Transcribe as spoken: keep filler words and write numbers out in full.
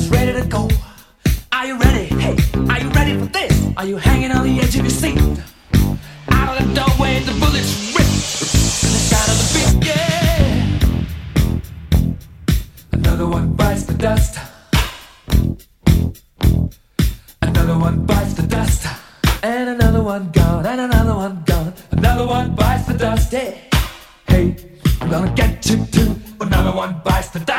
is ready to go. Are you ready? Hey, are you ready for this? Are you hanging on the edge of your seat? Out of the doorway, the bullets rip. The sound of the beat, yeah. Another one bites the dust. Another one bites the dust. And another one gone, and another one gone. Another one bites the dust, hey. Hey, I'm gonna get you too. Another one bites the dust.